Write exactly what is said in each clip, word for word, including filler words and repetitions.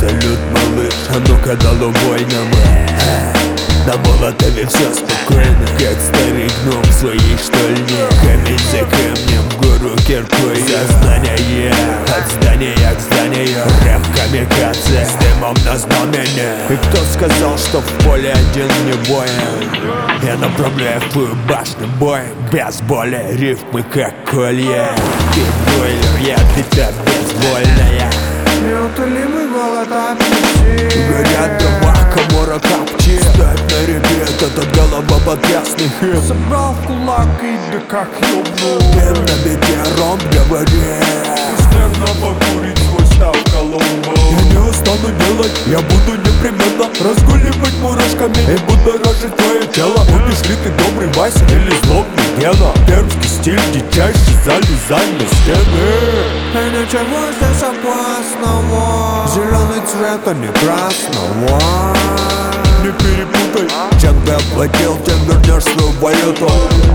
салют, малыш, а ну-ка долубой нам. На Молотове все спокойно, как старый гном в своей штольне. Камень за камнем, гору киркой. Сознание от здания к зданию. Рэп камикадзе с дымом на знамени. И кто сказал, что в поле один не воин? Я направляю в твою башню боем. Без боли, рифмы как колье. Ты бойлер, я бита безвольная. Неутолимый голод аппетит. Горят дома, комора капчи. Ставь на репет, этот голова потрясный хит. Собрал в кулак и да как ёбнул. Дым на бите, ром говорит. Стремно покурить свой став Колумбу. Я не устану делать, я буду непременно разгуливать мурашками и будоражить твое тело. Будешь ли ты добрый Вася или злобный Гена? Пермский стиль дичайший, залезай на стены. И ничего здесь опасного. Зеленый цвет, а не красного. Не перепутай, чем ты оплатил, тем вернешь свою валюту.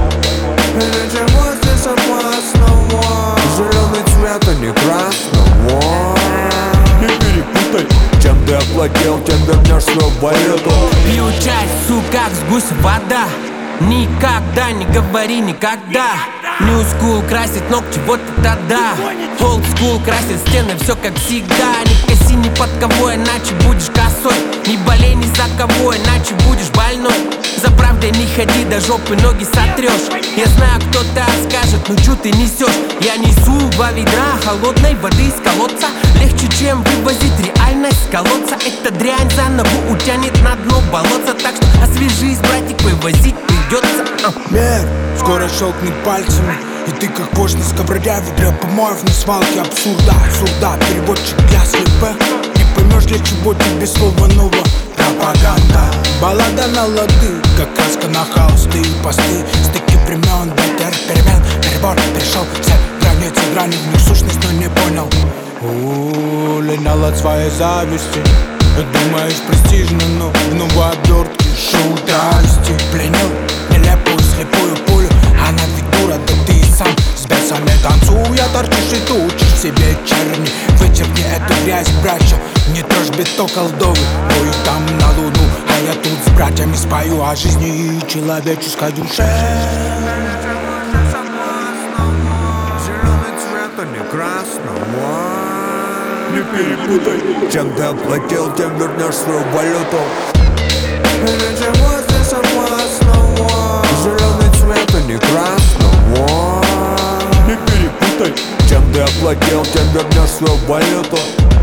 И ничего здесь опасного. Зеленый цвет, а не красного. Не перепутай, чем ты оплатил, тем вернешь свою валюту. Пью чай, сука, как с гуся вода. Никогда не говори никогда. New school красит ногти, вот это да. Old school красит стены, все как всегда. Не коси ни под кого, иначе будешь косой. Не болей ни за кого, иначе будешь больной. За правдой не ходи, до жопы ноги сотрешь. Я знаю, кто-то скажет, ну чё ты несешь? Я несу два ведра холодной воды из колодца. Легче, чем вывозить реальность с колодца. Эта дрянь заново утянет на дно болотца. Так что освежись, братик, вывозить придется. Мир скоро щелкнет пальцами, и ты как вождь на сковороде в игре помоев на свалке абсурда. Абсурда, переводчик для слепых. Не поймешь, для чего тебе слово ново. Пропаганда, баллада на лады, как краска на холсты и посты. Стыки времен, ветер, перемен, перебор, перешел все границы, грани в них сущность, но не понял. У-у-у, линял от своей зависти. Думаешь престижно, но в новой обертке шоу дасти. Пленил нелепую слепую пулю, она ведь дура, да ты и сам с бесами танцуя торчишь и тучишь себе черни. Вычеркни эту грязь, братья, не трожь бито колдовый. Ой, там на луну, а я тут с братьями спою о жизни и человеческой душе. Зеленый цвет, а не красного. Не перепутай, чем ты оплатил, тем вернешь свою валюту. И ничего здесь опасного. Зеленый цвет, а не красного. Не перепутай, чем ты оплатил, тем вернешь свою валюту.